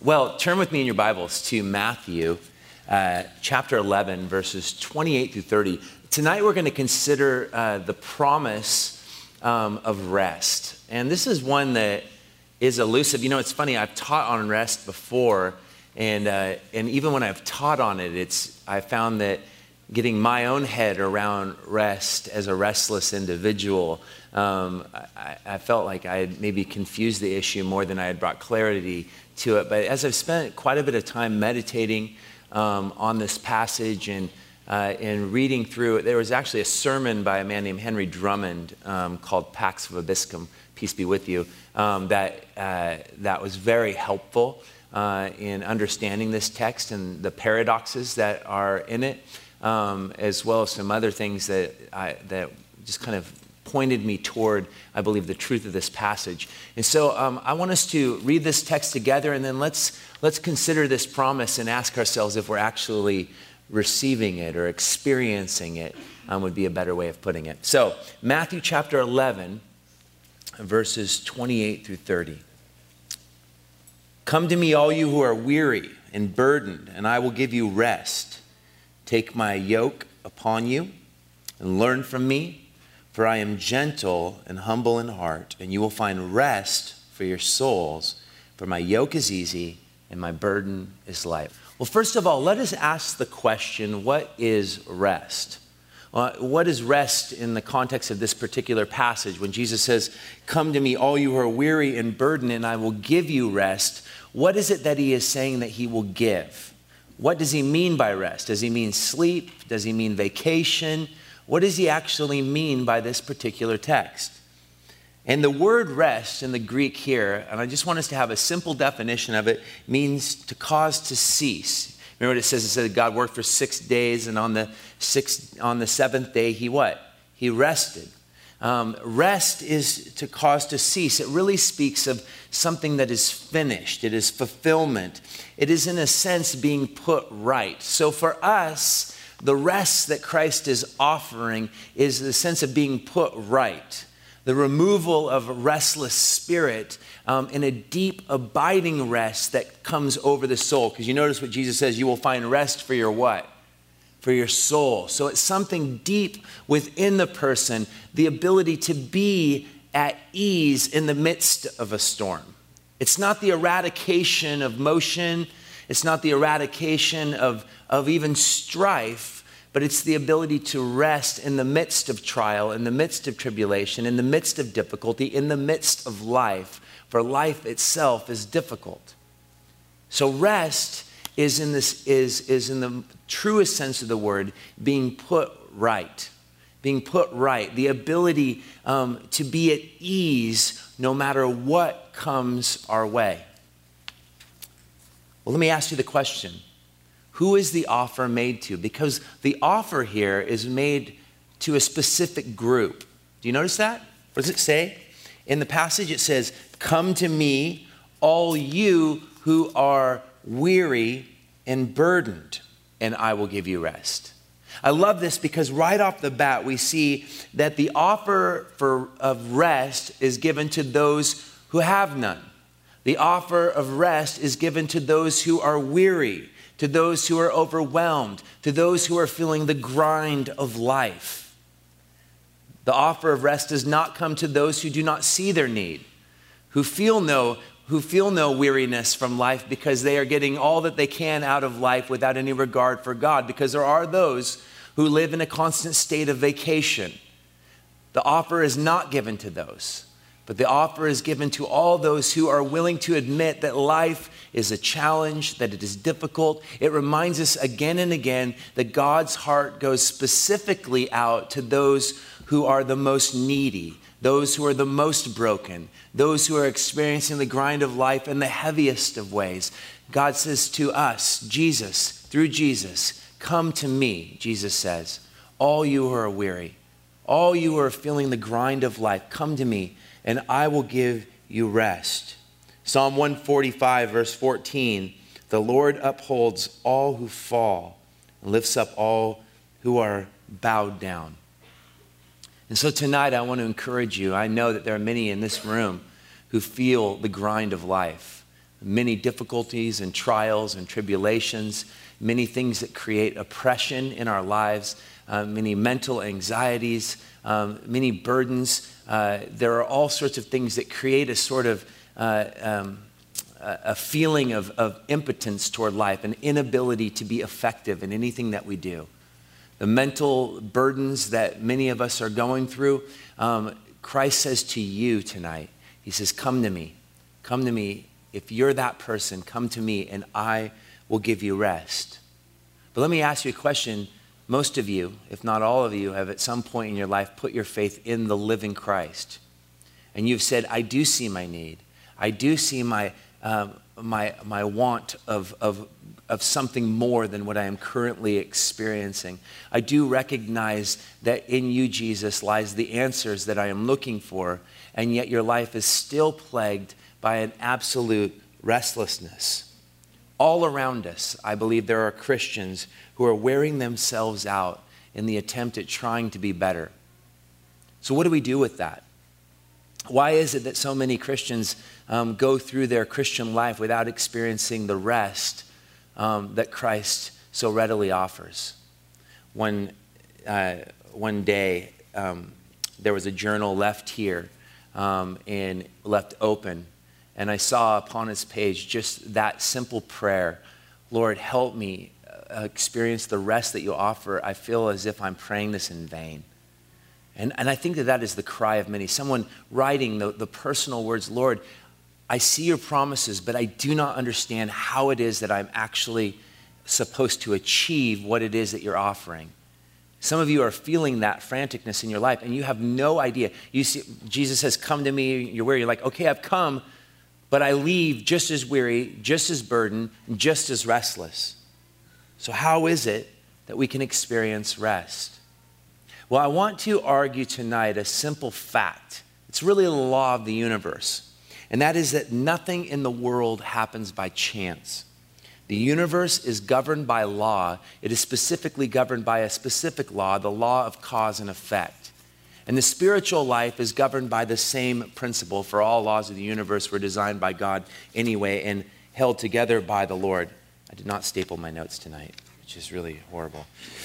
Well, turn with me in your Bibles to Matthew chapter 11, verses 28 through 30. Tonight we're going to consider the promise of rest. And this is one that is elusive. You know, it's funny, I've taught on rest before, and even when I've taught on it, I found that getting my own head around rest as a restless individual, I felt like I had maybe confused the issue more than I had brought clarity to it. But as I've spent quite a bit of time meditating on this passage and reading through it, there was actually a sermon by a man named Henry Drummond called Pax Vobiscum, Peace Be With You, that was very helpful in understanding this text and the paradoxes that are in it, as well as some other things that just kind of pointed me toward, I believe, the truth of this passage. And so I want us to read this text together, and then let's consider this promise and ask ourselves if we're actually receiving it or experiencing it, would be a better way of putting it. So Matthew chapter 11, verses 28 through 30. Come to me, all you who are weary and burdened, and I will give you rest. Take my yoke upon you and learn from me, for I am gentle and humble in heart, and you will find rest for your souls. For my yoke is easy and my burden is light. Well, first of all, let us ask the question, what is rest? What is rest in the context of this particular passage? When Jesus says, come to me, all you who are weary and burdened, and I will give you rest. What is it that he is saying that he will give? What does he mean by rest? Does he mean sleep? Does he mean vacation? What does he actually mean by this particular text? And the word rest in the Greek here, and I just want us to have a simple definition of it, means to cause to cease. Remember what it says? It says God worked for 6 days, and on the seventh day, he what? He rested. Rest is to cause to cease. It really speaks of something that is finished. It is fulfillment. It is, in a sense, being put right. So for us, the rest that Christ is offering is the sense of being put right. The removal of a restless spirit and a deep abiding rest that comes over the soul. Because you notice what Jesus says, you will find rest for your what? For your soul. So it's something deep within the person, the ability to be at ease in the midst of a storm. It's not the eradication of motion. It's not the eradication of even strife, but it's the ability to rest in the midst of trial, in the midst of tribulation, in the midst of difficulty, in the midst of life, for life itself is difficult. So rest is in the truest sense of the word, being put right. Being put right, the ability to be at ease no matter what comes our way. Well, let me ask you the question. Who is the offer made to? Because the offer here is made to a specific group. Do you notice that? What does it say? In the passage it says, come to me, all you who are weary and burdened, and I will give you rest. I love this because right off the bat we see that the offer of rest is given to those who have none. The offer of rest is given to those who are weary, to those who are overwhelmed, to those who are feeling the grind of life. The offer of rest does not come to those who do not see their need, who feel no weariness from life because they are getting all that they can out of life without any regard for God, because there are those who live in a constant state of vacation. The offer is not given to those. But the offer is given to all those who are willing to admit that life is a challenge, that it is difficult. It reminds us again and again that God's heart goes specifically out to those who are the most needy, those who are the most broken, those who are experiencing the grind of life in the heaviest of ways. God says to us, through Jesus, come to me, Jesus says, all you who are weary, all you who are feeling the grind of life, come to me, and I will give you rest. Psalm 145, verse 14, the Lord upholds all who fall and lifts up all who are bowed down. And so tonight I want to encourage you. I know that there are many in this room who feel the grind of life. many difficulties and trials and tribulations, many things that create oppression in our lives, many mental anxieties, many burdens. There are all sorts of things that create a sort of a feeling of impotence toward life, an inability to be effective in anything that we do. The mental burdens that many of us are going through, Christ says to you tonight, he says, come to me. Come to me. If you're that person, come to me and I will give you rest. But let me ask you a question. Most of you, if not all of you, have at some point in your life put your faith in the living Christ. And you've said, I do see my need. I do see my want of something more than what I am currently experiencing. I do recognize that in you, Jesus, lies the answers that I am looking for, and yet your life is still plagued by an absolute restlessness. All around us, I believe there are Christians who are wearing themselves out in the attempt at trying to be better. So what do we do with that? Why is it that so many Christians go through their Christian life without experiencing the rest that Christ so readily offers? One day, there was a journal left here and left open, and I saw upon its page just that simple prayer: Lord, help me experience the rest that you offer. I feel as if I'm praying this in vain. And I think that is the cry of many. Someone writing the personal words, Lord, I see your promises, but I do not understand how it is that I'm actually supposed to achieve what it is that you're offering. Some of you are feeling that franticness in your life, and you have no idea. You see, Jesus says, come to me, you're weary. You're like, okay, I've come, but I leave just as weary, just as burdened, just as restless. So how is it that we can experience rest? Well, I want to argue tonight a simple fact. It's really the law of the universe, and that is that nothing in the world happens by chance. The universe is governed by law. It is specifically governed by a specific law, the law of cause and effect. And the spiritual life is governed by the same principle, for all laws of the universe were designed by God anyway and held together by the Lord. I did not staple my notes tonight, which is really horrible.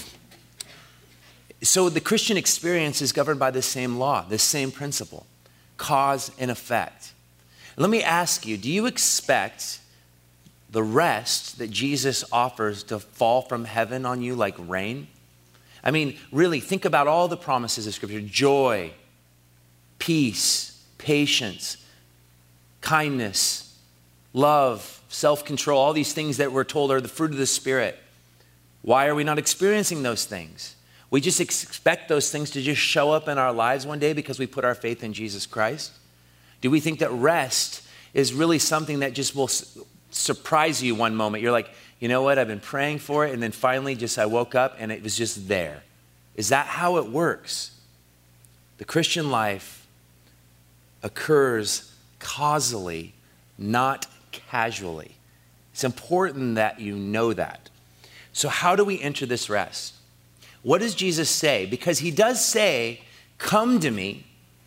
So the Christian experience is governed by the same law, the same principle, cause and effect. Let me ask you, do you expect the rest that Jesus offers to fall from heaven on you like rain? I mean, really, think about all the promises of Scripture: joy, peace, patience, kindness, love, self-control, all these things that we're told are the fruit of the Spirit. Why are we not experiencing those things? We just expect those things to just show up in our lives one day because we put our faith in Jesus Christ? Do we think that rest is really something that just will surprise you one moment? You're like, you know what, I've been praying for it, and then finally just I woke up and it was just there. Is that how it works? The Christian life occurs causally, not casually. It's important that you know that. So how do we enter this rest? What does Jesus say? Because he does say, come to me,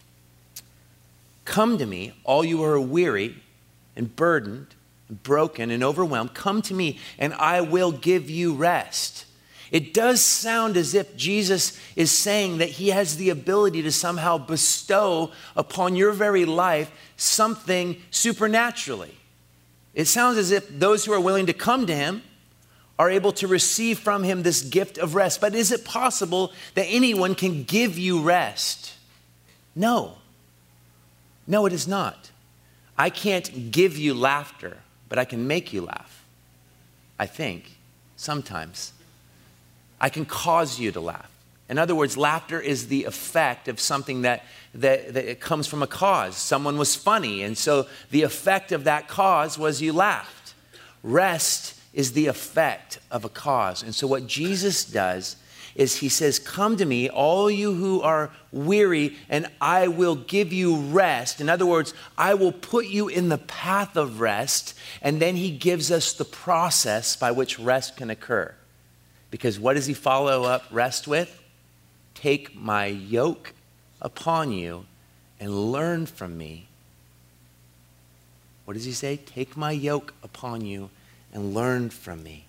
all you who are weary and burdened, and broken and overwhelmed, come to me and I will give you rest. It does sound as if Jesus is saying that he has the ability to somehow bestow upon your very life something supernaturally. It sounds as if those who are willing to come to him are able to receive from him this gift of rest. But is it possible that anyone can give you rest? No. No, it is not. I can't give you laughter, but I can make you laugh. I think, sometimes. I can cause you to laugh. In other words, laughter is the effect of something that it comes from a cause. Someone was funny, and so the effect of that cause was you laughed. Rest is the effect of a cause. And so what Jesus does is he says, come to me, all you who are weary, and I will give you rest. In other words, I will put you in the path of rest. And then he gives us the process by which rest can occur. Because what does he follow up rest with? Take my yoke upon you and learn from me. What does he say? Take my yoke upon you and learn from me.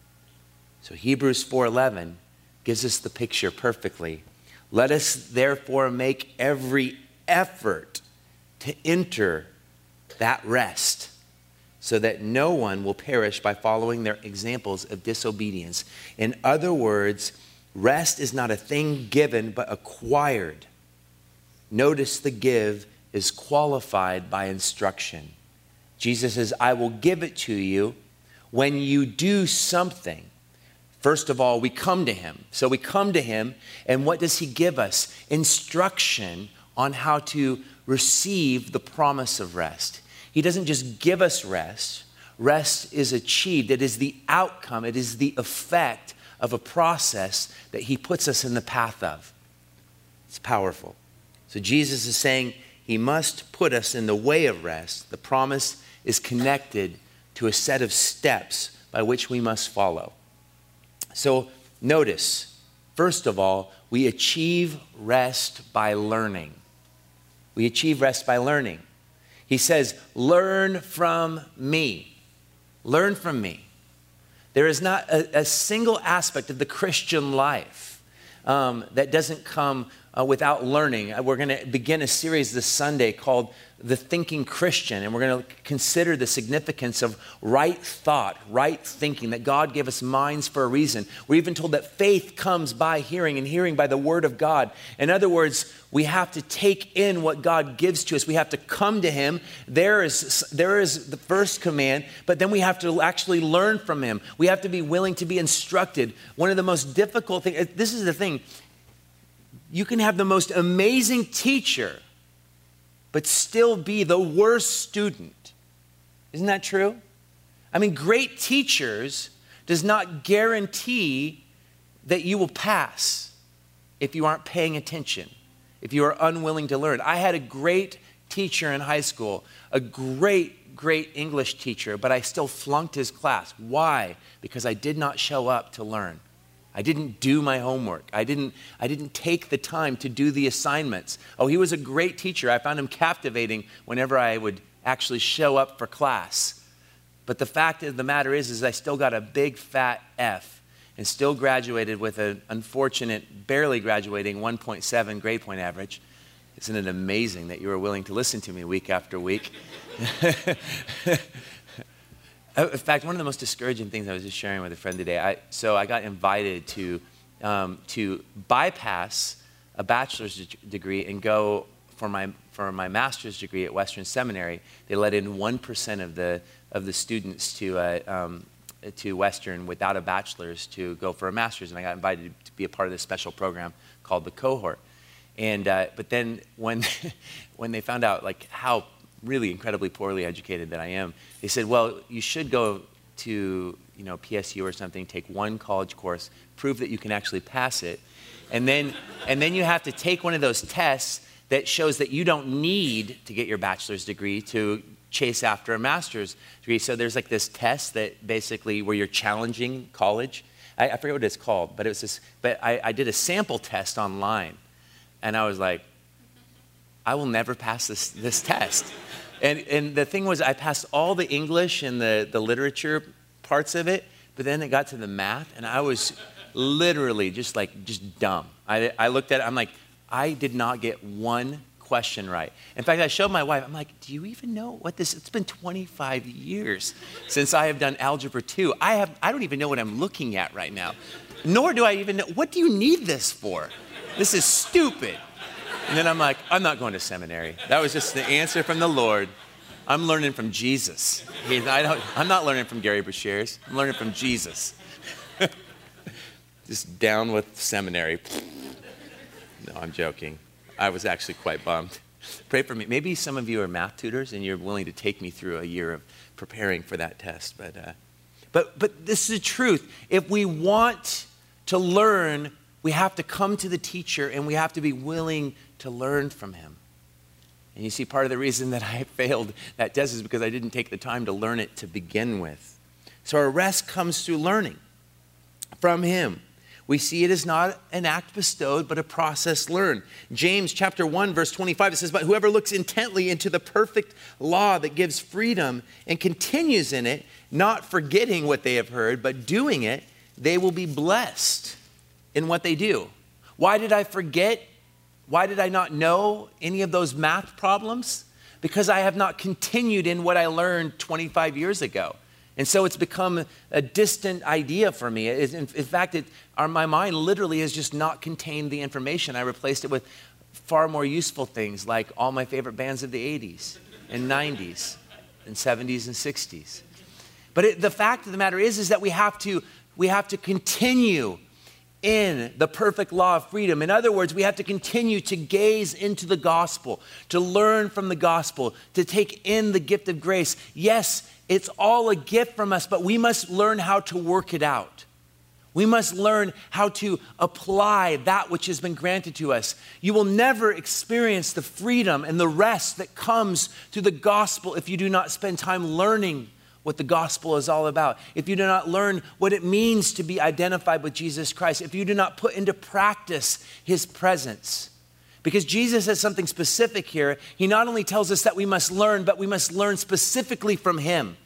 So Hebrews 4:11 gives us the picture perfectly. Let us therefore make every effort to enter that rest, so that no one will perish by following their examples of disobedience. In other words, rest is not a thing given but acquired. Notice the give is qualified by instruction. Jesus says, I will give it to you when you do something. First of all, we come to him. So we come to him, and what does he give us? Instruction on how to receive the promise of rest. He doesn't just give us rest. Rest is achieved. It is the outcome. It is the effect of a process that he puts us in the path of. It's powerful. So Jesus is saying he must put us in the way of rest. The promise is connected to a set of steps by which we must follow. So notice, first of all, we achieve rest by learning. We achieve rest by learning. He says, learn from me. Learn from me. There is not a single aspect of the Christian life that doesn't come without learning. We're going to begin a series this Sunday called The Thinking Christian, and we're going to consider the significance of right thought, right thinking, that God gave us minds for a reason. We're even told that faith comes by hearing, and hearing by the word of God. In other words, we have to take in what God gives to us. We have to come to him. There is the first command, but then we have to actually learn from him. We have to be willing to be instructed. One of the most difficult things, this is the thing, you can have the most amazing teacher, but still be the worst student. Isn't that true? I mean, great teachers does not guarantee that you will pass if you aren't paying attention, if you are unwilling to learn. I had a great teacher in high school, a great English teacher, but I still flunked his class. Why? Because I did not show up to learn. I didn't do my homework. I didn't take the time to do the assignments. Oh, he was a great teacher. I found him captivating whenever I would actually show up for class. But the fact of the matter is I still got a big fat F and still graduated with an unfortunate, barely graduating 1.7 grade point average. Isn't it amazing that you were willing to listen to me week after week? In fact, one of the most discouraging things I was just sharing with a friend today, I got invited to bypass a bachelor's degree and go for my master's degree at Western Seminary. They let in 1% of the students to Western without a bachelor's to go for a master's, and I got invited to be a part of this special program called the Cohort. And but then when they found out like how really incredibly poorly educated that I am, they said, well, you should go to PSU or something, take one college course, prove that you can actually pass it, and then you have to take one of those tests that shows that you don't need to get your bachelor's degree to chase after a master's degree. So there's like this test that basically where you're challenging college. I forget what it's called, but it was this. But I did a sample test online, and I was like, I will never pass this test. And the thing was, I passed all the English and the literature parts of it, but then it got to the math, and I was literally just dumb. I looked at it, I'm like, I did not get one question right. In fact, I showed my wife, I'm like, do you even know what this, it's been 25 years since I have done Algebra 2. I don't even know what I'm looking at right now, nor do I even know, what do you need this for? This is stupid. And then I'm like, I'm not going to seminary. That was just the answer from the Lord. I'm learning from Jesus. I'm not learning from Gary Breshears. I'm learning from Jesus. Just down with seminary. No, I'm joking. I was actually quite bummed. Pray for me. Maybe some of you are math tutors and you're willing to take me through a year of preparing for that test. But this is the truth. If we want to learn, we have to come to the teacher and we have to be willing to learn from him. And you see, part of the reason that I failed that test is because I didn't take the time to learn it to begin with. So our rest comes through learning from him. We see it as not an act bestowed, but a process learned. James chapter 1, verse 25, it says, but whoever looks intently into the perfect law that gives freedom and continues in it, not forgetting what they have heard, but doing it, they will be blessed in what they do. Why did I forget? Why did I not know any of those math problems? Because I have not continued in what I learned 25 years ago. And so it's become a distant idea for me. In fact, my mind literally has just not contained the information. I replaced it with far more useful things like all my favorite bands of the 80s and 90s and 70s and 60s. But the fact of the matter is that we have to continue in the perfect law of freedom. In other words, we have to continue to gaze into the gospel, to learn from the gospel, to take in the gift of grace. Yes, it's all a gift from us, but we must learn how to work it out. We must learn how to apply that which has been granted to us. You will never experience the freedom and the rest that comes through the gospel if you do not spend time learning what the gospel is all about. If you do not learn what it means to be identified with Jesus Christ. If you do not put into practice his presence. Because Jesus has something specific here. He not only tells us that we must learn, but we must learn specifically from him.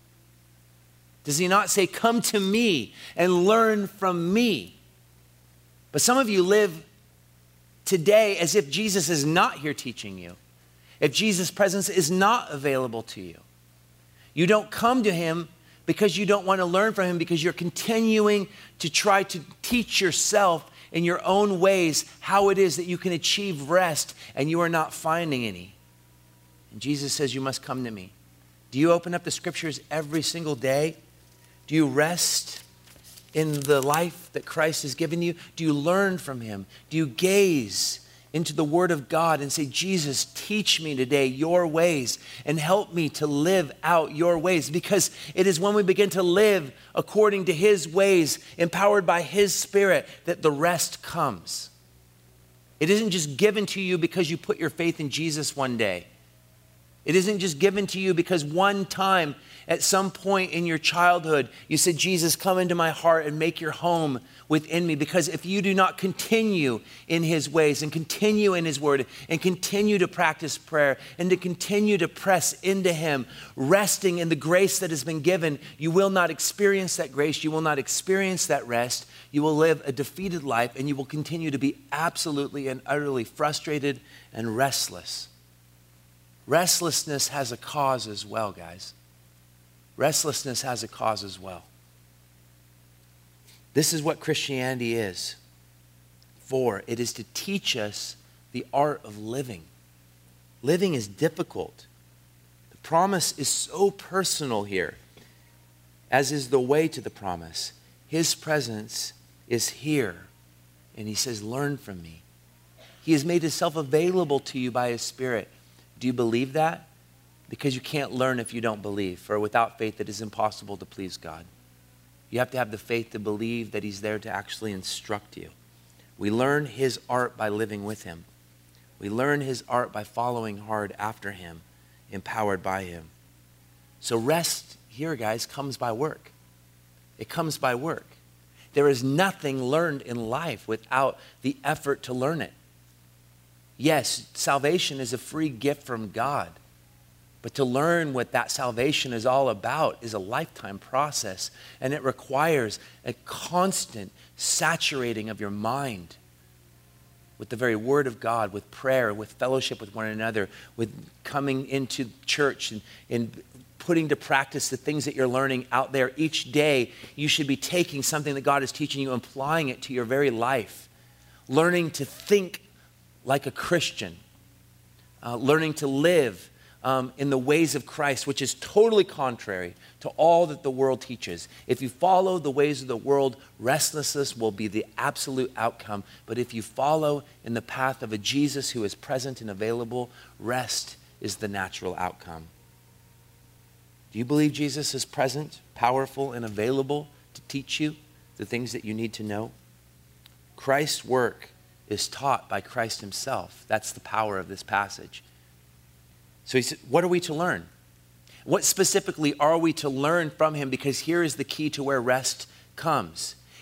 Does he not say, come to me and learn from me? But some of you live today as if Jesus is not here teaching you. If Jesus' presence is not available to you. You don't come to him because you don't want to learn from him, because you're continuing to try to teach yourself in your own ways how it is that you can achieve rest, and you are not finding any. And Jesus says, you must come to me. Do you open up the scriptures every single day? Do you rest in the life that Christ has given you? Do you learn from him? Do you gaze into the word of God and say, Jesus, teach me today your ways and help me to live out your ways? Because it is when we begin to live according to his ways, empowered by his Spirit, that the rest comes. It isn't just given to you because you put your faith in Jesus one day. It isn't just given to you because one time at some point in your childhood, you said, Jesus, come into my heart and make your home within me. Because if you do not continue in his ways and continue in his word and continue to practice prayer and to continue to press into him, resting in the grace that has been given, you will not experience that grace. You will not experience that rest. You will live a defeated life, and you will continue to be absolutely and utterly frustrated and restless. Restlessness has a cause as well, guys. Restlessness has a cause as well. This is what Christianity is for. It is to teach us the art of living. Living is difficult. The promise is so personal here, as is the way to the promise. His presence is here, and he says, learn from me. He has made himself available to you by his Spirit. Do you believe that? Because you can't learn if you don't believe. For without faith, it is impossible to please God. You have to have the faith to believe that he's there to actually instruct you. We learn his art by living with him. We learn his art by following hard after him, empowered by him. So rest here, guys, comes by work. It comes by work. There is nothing learned in life without the effort to learn it. Yes, salvation is a free gift from God. But to learn what that salvation is all about is a lifetime process. And it requires a constant saturating of your mind with the very word of God, with prayer, with fellowship with one another, with coming into church and putting to practice the things that you're learning out there. Each day, you should be taking something that God is teaching you and applying it to your very life. Learning to think like a Christian. Learning to live in the ways of Christ, which is totally contrary to all that the world teaches. If you follow the ways of the world, restlessness will be the absolute outcome. But if you follow in the path of a Jesus who is present and available, rest is the natural outcome. Do you believe Jesus is present, powerful, and available to teach you the things that you need to know? Christ's work is taught by Christ himself. That's the power of this passage. So he said, what are we to learn? What specifically are we to learn from him? Because here is the key to where rest comes.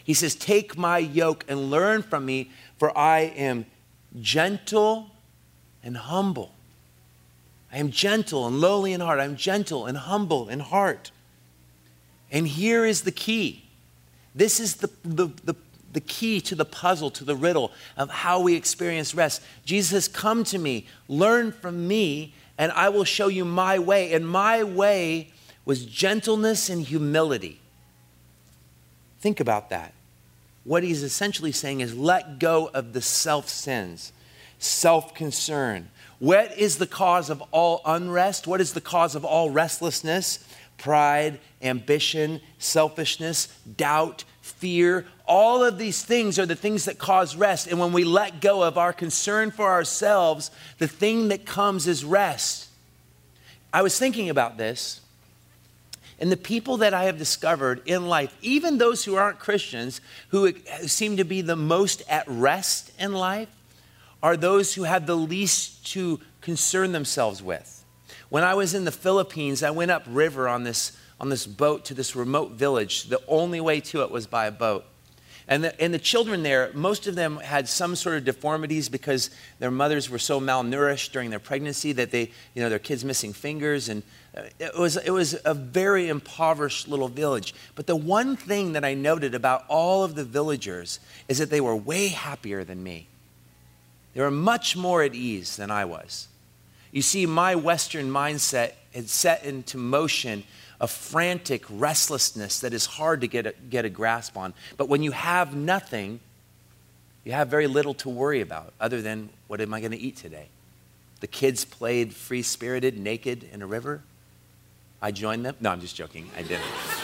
He says, take my yoke and learn from me, for I am gentle and humble. I am gentle and lowly in heart. I am gentle and humble in heart. And here is the key. This is the key to the puzzle, to the riddle of how we experience rest. Jesus says, come to me, learn from me, and I will show you my way. And my way was gentleness and humility. Think about that. What he's essentially saying is let go of the self-sins, self-concern. What is the cause of all unrest? What is the cause of all restlessness? Pride, ambition, selfishness, doubt, fear. All of these things are the things that cause rest. And when we let go of our concern for ourselves, the thing that comes is rest. I was thinking about this, and the people that I have discovered in life, even those who aren't Christians, who seem to be the most at rest in life, are those who have the least to concern themselves with. When I was in the Philippines, I went upriver on this boat to this remote village. The only way to it was by a boat. And the children there, most of them had some sort of deformities because their mothers were so malnourished during their pregnancy that their kids missing fingers. And it was a very impoverished little village. But the one thing that I noted about all of the villagers is that they were way happier than me. They were much more at ease than I was. You see, my Western mindset had set into motion a frantic restlessness that is hard to get a grasp on. But when you have nothing, you have very little to worry about other than, what am I going to eat today? The kids played free-spirited, naked in a river. I joined them. No, I'm just joking. I didn't.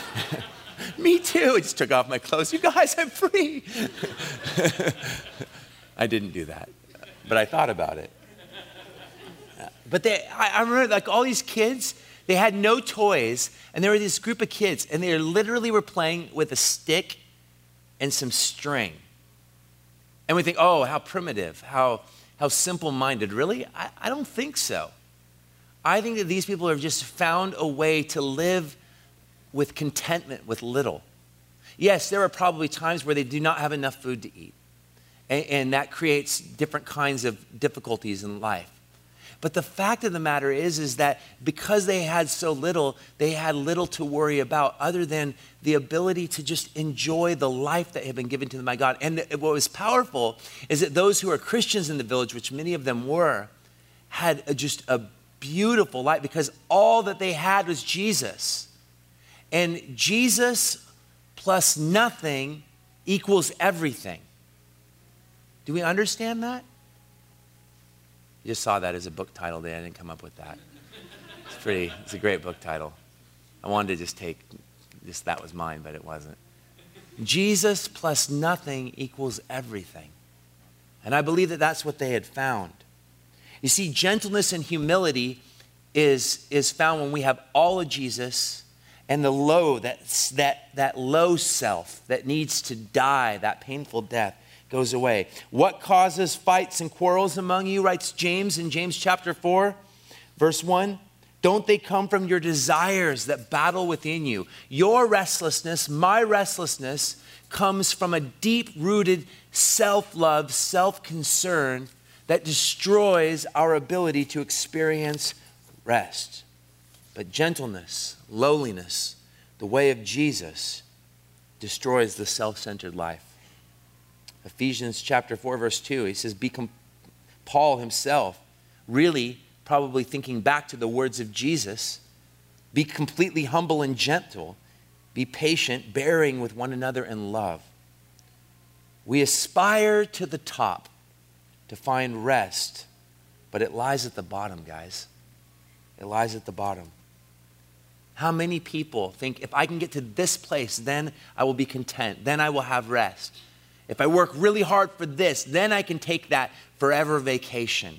Me too. I just took off my clothes. You guys, I'm free. I didn't do that, but I thought about it. But I remember like all these kids, they had no toys, and there were this group of kids, and they literally were playing with a stick and some string. And we think, oh, how primitive, how simple-minded. Really? I don't think so. I think that these people have just found a way to live with contentment with little. Yes, there are probably times where they do not have enough food to eat, and that creates different kinds of difficulties in life. But the fact of the matter is that because they had so little, they had little to worry about other than the ability to just enjoy the life that had been given to them by God. And what was powerful is that those who are Christians in the village, which many of them were, had just a beautiful life because all that they had was Jesus. And Jesus plus nothing equals everything. Do we understand that? You just saw that as a book title there. I didn't come up with that. It's a great book title. I wanted to just that was mine, but it wasn't. Jesus plus nothing equals everything. And I believe that that's what they had found. You see, gentleness and humility is found when we have all of Jesus and the low, that low self that needs to die, that painful death, goes away. What causes fights and quarrels among you, writes James in James chapter 4, verse 1? Don't they come from your desires that battle within you? Your restlessness, my restlessness, comes from a deep-rooted self-love, self-concern that destroys our ability to experience rest. But gentleness, lowliness, the way of Jesus, destroys the self-centered life. Ephesians chapter 4, verse 2, he says, Paul himself, really probably thinking back to the words of Jesus, be completely humble and gentle, be patient, bearing with one another in love. We aspire to the top to find rest, but it lies at the bottom, guys. It lies at the bottom. How many people think, if I can get to this place, then I will be content, then I will have rest. If I work really hard for this, then I can take that forever vacation.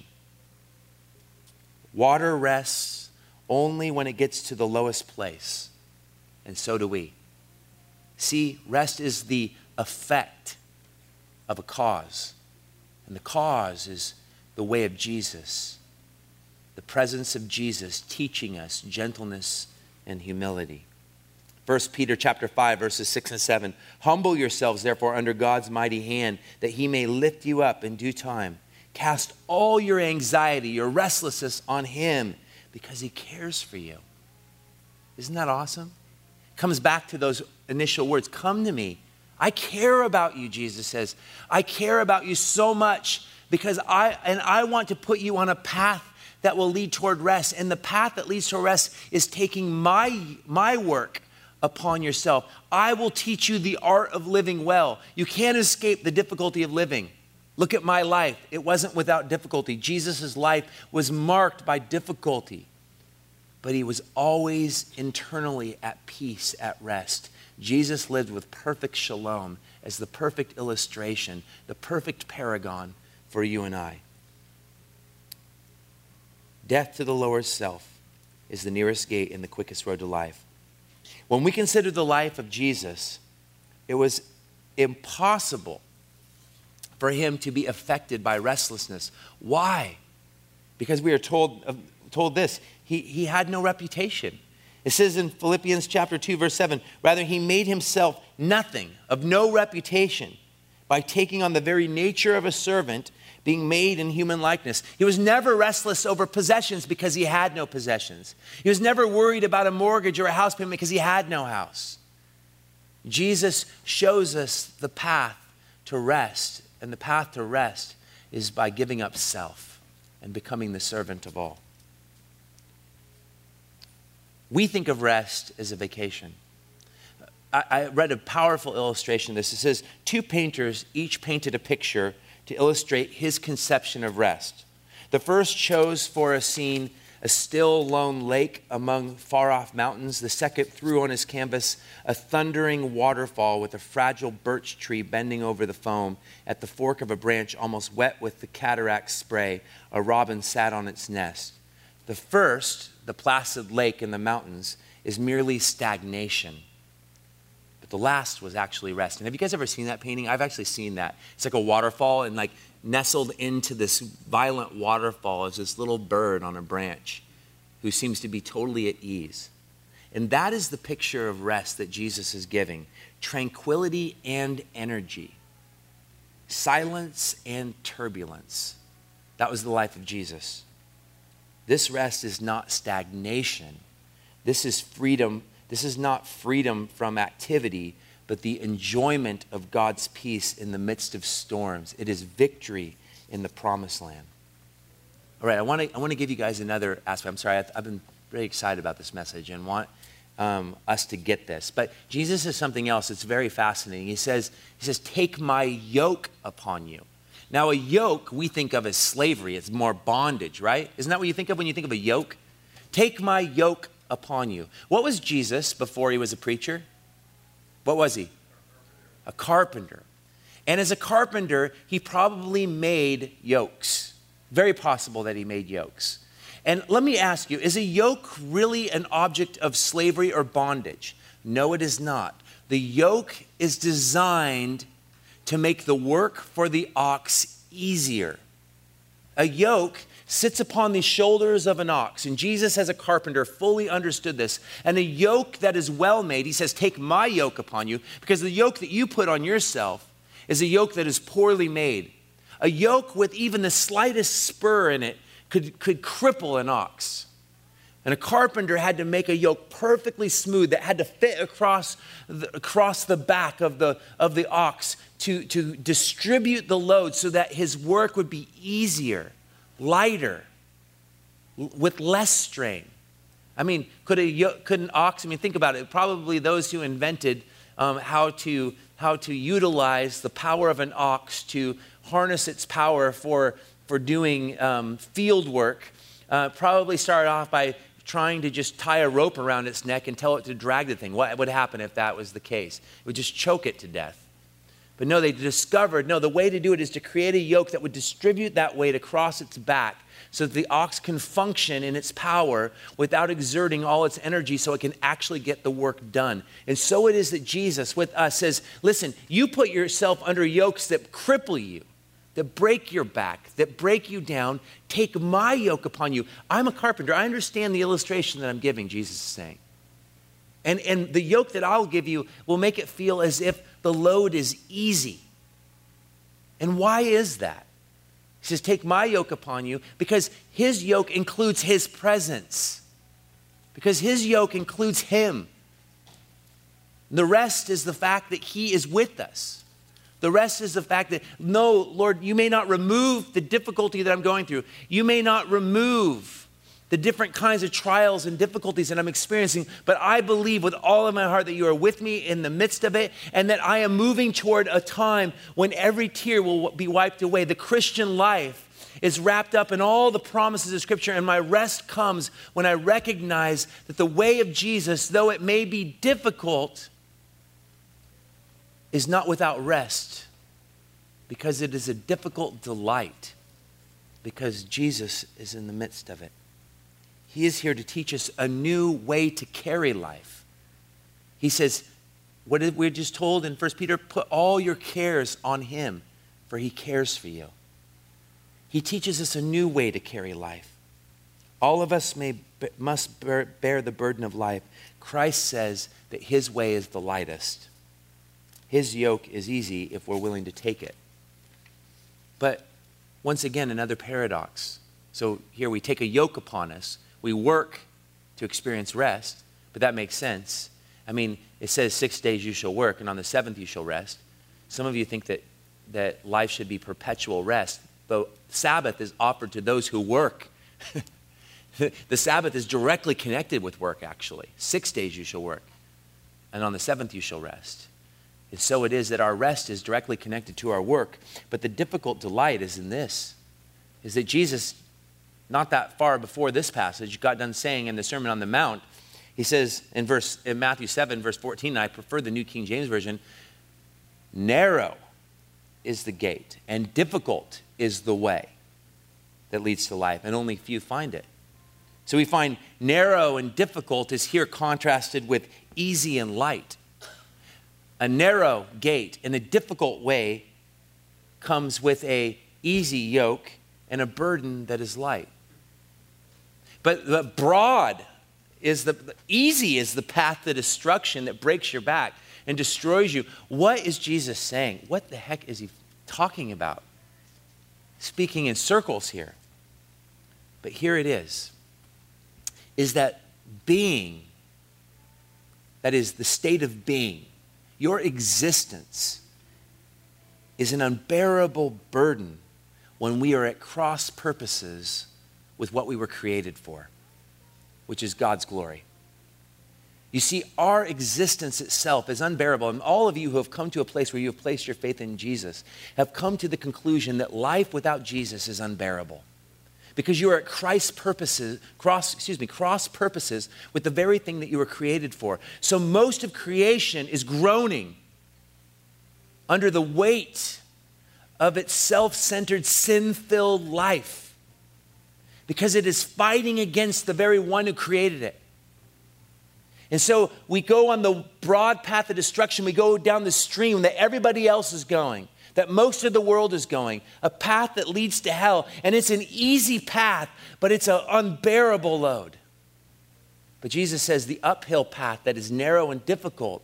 Water rests only when it gets to the lowest place, and so do we. See, rest is the effect of a cause, and the cause is the way of Jesus, the presence of Jesus teaching us gentleness and humility. 1 Peter chapter 5, verses 6 and 7. Humble yourselves, therefore, under God's mighty hand, that he may lift you up in due time. Cast all your anxiety, your restlessness on him, because he cares for you. Isn't that awesome? Comes back to those initial words. Come to me. I care about you, Jesus says. I care about you so much because I want to put you on a path that will lead toward rest. And the path that leads to rest is taking my work upon yourself. I will teach you the art of living well. You can't escape the difficulty of living. Look at my life. It wasn't without difficulty. Jesus' life was marked by difficulty, but he was always internally at peace, at rest. Jesus lived with perfect shalom as the perfect illustration, the perfect paragon for you and I. Death to the lower self is the nearest gate and the quickest road to life. When we consider the life of Jesus, it was impossible for him to be affected by restlessness. Why? Because we are told this, he had no reputation. It says in Philippians chapter 2, verse 7, rather he made himself nothing, of no reputation, by taking on the very nature of a servant, being made in human likeness. He was never restless over possessions because he had no possessions. He was never worried about a mortgage or a house payment because he had no house. Jesus shows us the path to rest, and the path to rest is by giving up self and becoming the servant of all. We think of rest as a vacation. I read a powerful illustration of this. It says, two painters each painted a picture to illustrate his conception of rest. The first chose for a scene a still, lone lake among far-off mountains. The second threw on his canvas a thundering waterfall with a fragile birch tree bending over the foam. At the fork of a branch, almost wet with the cataract spray, a robin sat on its nest. The first, the placid lake in the mountains, is merely stagnation. But the last was actually rest. And have you guys ever seen that painting? I've actually seen that. It's like a waterfall, and like nestled into this violent waterfall is this little bird on a branch who seems to be totally at ease. And that is the picture of rest that Jesus is giving. Tranquility and energy. Silence and turbulence. That was the life of Jesus. This rest is not stagnation. This is freedom. This is not freedom from activity, but the enjoyment of God's peace in the midst of storms. It is victory in the promised land. All right, I want to give you guys another aspect. I'm sorry, I've been very excited about this message and want us to get this. But Jesus says something else that's very fascinating. He says, take my yoke upon you. Now, a yoke we think of as slavery. It's more bondage, right? Isn't that what you think of when you think of a yoke? Take my yoke upon you. What was Jesus before he was a preacher? What was he? A carpenter. And as a carpenter, he probably made yokes. Very possible that he made yokes. And let me ask you, is a yoke really an object of slavery or bondage? No, it is not. The yoke is designed to make the work for the ox easier. A yoke sits upon the shoulders of an ox. And Jesus, as a carpenter, fully understood this. And a yoke that is well made, he says, take my yoke upon you, because the yoke that you put on yourself is a yoke that is poorly made. A yoke with even the slightest spur in it could cripple an ox. And a carpenter had to make a yoke perfectly smooth that had to fit across the back of the ox to distribute the load so that his work would be easier, lighter, with less strain. I mean, could an ox, think about it, probably those who invented how to utilize the power of an ox to harness its power for doing field work, probably started off by trying to just tie a rope around its neck and tell it to drag the thing. What would happen if that was the case? It would just choke it to death. But no, they discovered, the way to do it is to create a yoke that would distribute that weight across its back so that the ox can function in its power without exerting all its energy so it can actually get the work done. And so it is that Jesus with us says, listen, you put yourself under yokes that cripple you, that break your back, that break you down. Take my yoke upon you. I'm a carpenter. I understand the illustration that I'm giving, Jesus is saying. And the yoke that I'll give you will make it feel as if the load is easy. And why is that? He says, take my yoke upon you, because his yoke includes his presence. Because his yoke includes him. The rest is the fact that he is with us. The rest is the fact that, no, Lord, you may not remove the difficulty that I'm going through. You may not remove the different kinds of trials and difficulties that I'm experiencing, but I believe with all of my heart that you are with me in the midst of it, and that I am moving toward a time when every tear will be wiped away. The Christian life is wrapped up in all the promises of Scripture, and my rest comes when I recognize that the way of Jesus, though it may be difficult, is not without rest, because it is a difficult delight, because Jesus is in the midst of it. He is here to teach us a new way to carry life. He says, what we're just told in 1 Peter, put all your cares on him, for he cares for you. He teaches us a new way to carry life. All of us must bear the burden of life. Christ says that his way is the lightest. His yoke is easy if we're willing to take it. But once again, another paradox. So here we take a yoke upon us. We work to experience rest, but that makes sense. I mean, it says 6 days you shall work, and on the seventh you shall rest. Some of you think that life should be perpetual rest, but Sabbath is offered to those who work. The Sabbath is directly connected with work, actually. 6 days you shall work, and on the seventh you shall rest. And so it is that our rest is directly connected to our work. But the difficult delight is in this, is that Jesus, not that far before this passage, got done saying in the Sermon on the Mount, he says in Matthew 7, verse 14, I prefer the New King James Version, narrow is the gate and difficult is the way that leads to life, and only few find it. So we find narrow and difficult is here contrasted with easy and light. A narrow gate and a difficult way comes with a easy yoke and a burden that is light. But the broad is easy is the path to destruction that breaks your back and destroys you. What is Jesus saying? What the heck is he talking about? Speaking in circles here. But here it is that being, that is the state of being, your existence is an unbearable burden when we are at cross purposes with what we were created for, which is God's glory. You see, our existence itself is unbearable, and all of you who have come to a place where you have placed your faith in Jesus have come to the conclusion that life without Jesus is unbearable. Because you are at cross purposes with the very thing that you were created for. So most of creation is groaning under the weight of its self-centered, sin-filled life, because it is fighting against the very one who created it. And so we go on the broad path of destruction. We go down the stream that everybody else is going, that most of the world is going, a path that leads to hell. And it's an easy path, but it's an unbearable load. But Jesus says the uphill path that is narrow and difficult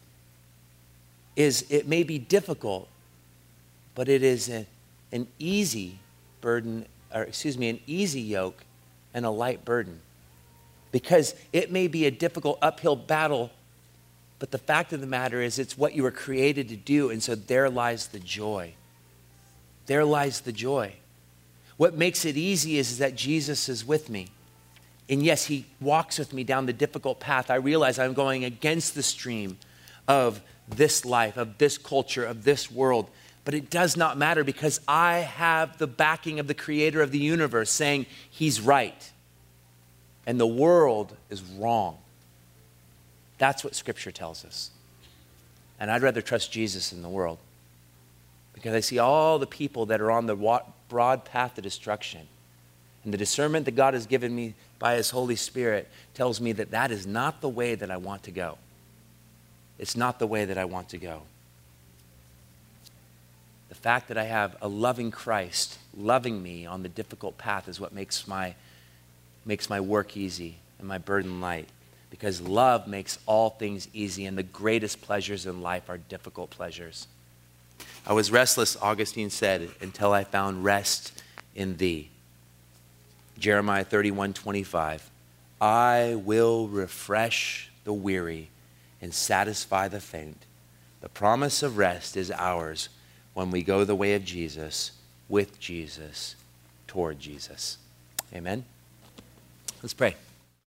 it may be difficult, but it is an easy burden, an easy yoke and a light burden. Because it may be a difficult uphill battle, but the fact of the matter is it's what you were created to do, and so there lies the joy. There lies the joy. What makes it easy is that Jesus is with me. And yes, he walks with me down the difficult path. I realize I'm going against the stream of this life, of this culture, of this world. But it does not matter, because I have the backing of the creator of the universe saying he's right and the world is wrong. That's what Scripture tells us. And I'd rather trust Jesus in the world, because I see all the people that are on the broad path to destruction. And the discernment that God has given me by his Holy Spirit tells me that that is not the way that I want to go. It's not the way that I want to go. The fact that I have a loving Christ loving me on the difficult path is what makes my work easy and my burden light. because love makes all things easy, and the greatest pleasures in life are difficult pleasures. I was restless, Augustine said, until I found rest in thee. Jeremiah 31:25. I will refresh the weary and satisfy the faint. The promise of rest is ours when we go the way of Jesus, with Jesus, toward Jesus. Amen. Let's pray.